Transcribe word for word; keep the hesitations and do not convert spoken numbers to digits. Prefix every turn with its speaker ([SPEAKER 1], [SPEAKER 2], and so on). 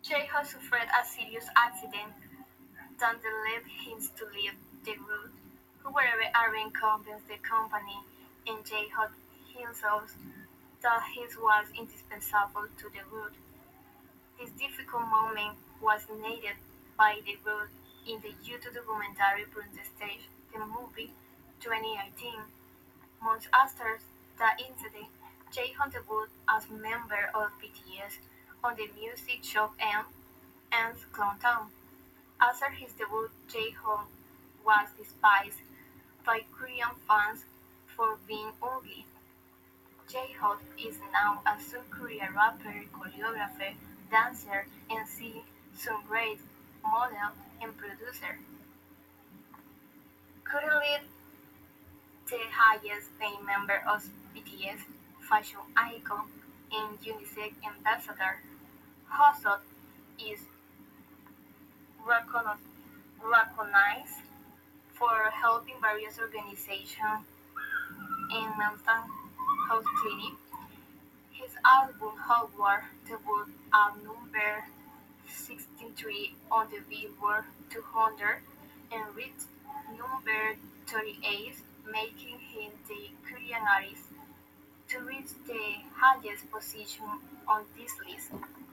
[SPEAKER 1] J-Ho suffered a serious accident that led him to leave the group. However, Aaron convinced the company and J-Ho himself that he was indispensable to the group. This difficult moment was narrated by the group in the YouTube documentary Burn the Stage, the movie twenty eighteen. Months after the incident, Jaehoon debuted as member of B T S on the music show M and Clowntown. After his debut, Jaehoon was despised by Korean fans for being ugly. J-Hope is now a South Korean rapper, choreographer, dancer, M C, songwriter, model, and producer. Currently the highest paid member of B T S, fashion icon, and UNICEF ambassador, Hoseok is recognized recognized for helping various organizations in mental health clinics. His album "Hogwarts" debuted at number sixty-three on the Billboard two hundred and reached number thirty-eight, making him the Korean artist to reach the highest position on this list.